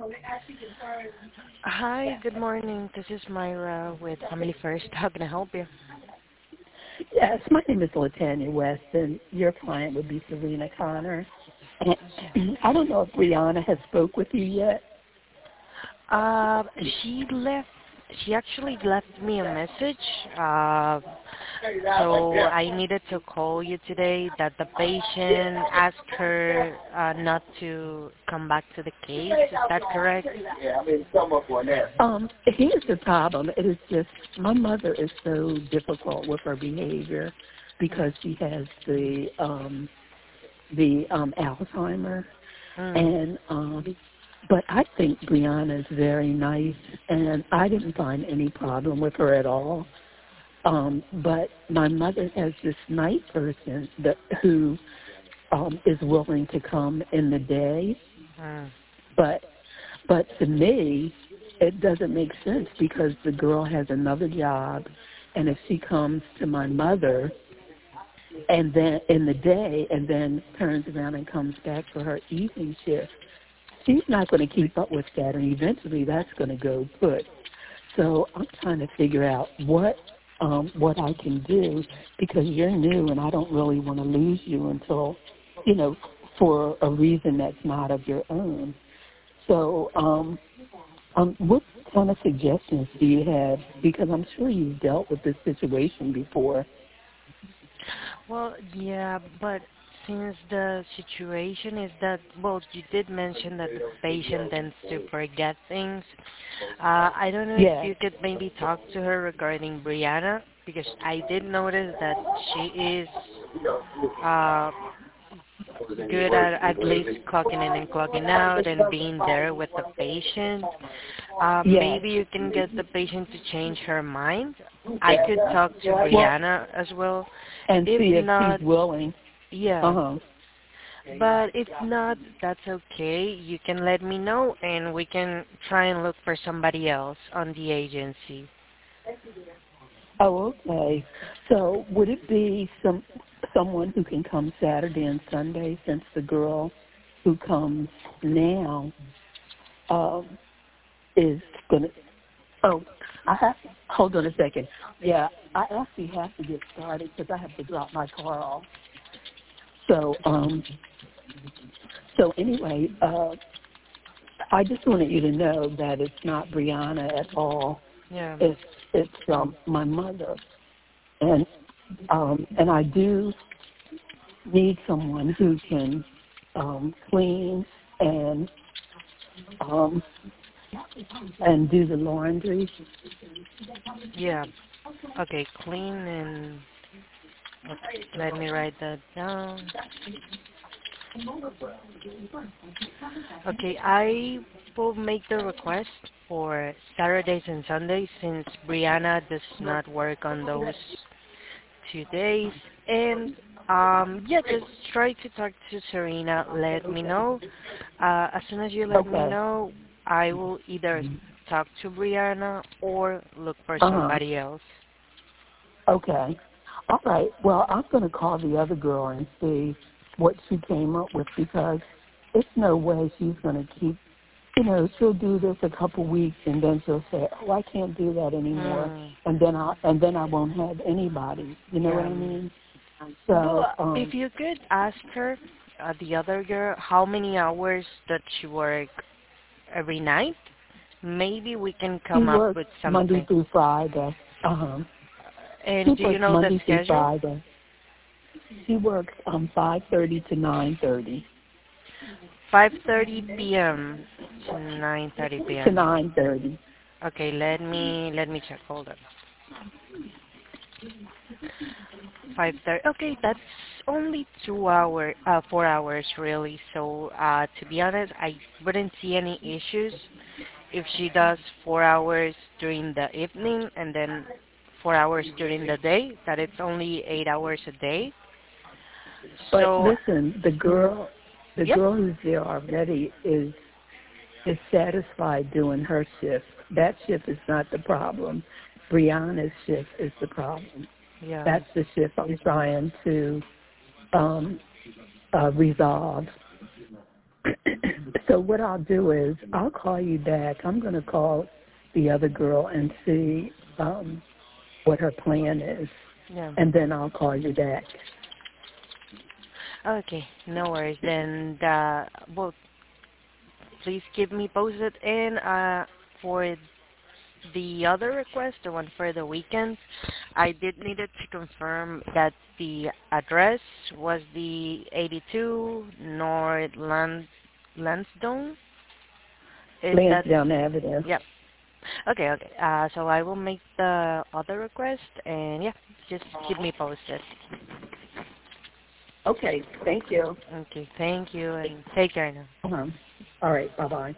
Hi, good morning. This is Myra with Family First. How can I help you? Yes, my name is Latanya West, and your client would be Serena Connor. And I don't know if Brianna has spoke with you yet. Uh, she left. She actually left me a message. Uh, so I needed to call you today. That the patient asked her not to come back to the case. Is that correct? Here's the problem. It is just my mother is so difficult with her behavior because she has the Alzheimer, Mm. and but I think Brianna is very nice, and I didn't find any problem with her at all. But my mother has this night person who is willing to come in the day, Mm. but to me, it doesn't make sense because the girl has another job, and if she comes to my mother and then in the day and then turns around and comes back for her evening shift, she's not going to keep up with that, and eventually that's going to go put. So I'm trying to figure out what I can do because you're new and I don't really want to lose you until, for a reason that's not of your own. So what kind of suggestions do you have? Because I'm sure you've dealt with this situation before. Well, yeah, but since the situation is that, well, you did mention that the patient tends to forget things. I don't know if Yes. you could maybe talk to her regarding Brianna, because I did notice that she is uh, good at least clocking in and clocking out and being there with the patient. Yes. Maybe you can get the patient to change her mind. I could talk to Well, Brianna as well. and If see if not, she's willing. yeah. Uh-huh. But if not, that's okay. You can let me know and we can try and look for somebody else on the agency. Oh, okay. So would it be someone who can come Saturday and Sunday since the girl who comes now um, is going to, oh, I have, hold on a second. Yeah, I actually have to get started because I have to drop my car off. So, anyway, I just wanted you to know that it's not Brianna at all. Yeah. It's my mother, and I do need someone who can clean and um, and do the laundry. Yeah. Okay, clean and okay, let me write that down. Okay, I will make the request for Saturdays and Sundays since Brianna does not work on those 2 days. And yeah, just try to talk to Serena. Let me know. As soon as you let me Okay. know, I will either talk to Brianna or look for Uh-huh. somebody else. Okay. All right. Well, I'm going to call the other girl and see what she came up with because it's no way she's going to keep, she'll do this a couple weeks and then she'll say, oh, I can't do that anymore. Hmm. And then I won't have anybody. You know what Yeah. I mean? Well, So, if you could ask her, the other girl, how many hours does she work every night? Maybe we can she come up works with Monday something. through Friday. Uh-huh. She And do you works know the Monday through schedule? Friday. She works 5:30 to 9:30 5:30 p.m. to 9:30 to p.m. 9:30. Okay, let me check. Hold on. 5:30. Okay, that's only 2 hour, 4 hours really. So, to be honest, I wouldn't see any issues if she does 4 hours during the evening and then 4 hours during the day. That it's only 8 hours a day. But So, listen, the yep. girl who's there already is satisfied doing her shift. That shift is not the problem. Brianna's shift is the problem. Yeah. That's the shift I'm trying to resolve. So what I'll do is I'll call you back. I'm going to call the other girl and see what her plan is, Yeah. and then I'll call you back. Okay, no worries. Then, well, please keep me posted. And for the other request, the one for the weekend, I did needed to confirm that the address was the 82 North Lansdowne. Is that? Lansdowne Avenue. Yep. Okay, okay. So I will make the other request, and yeah, just keep me posted. Okay, thank you. Okay, thank you, and take care now. All right, bye-bye.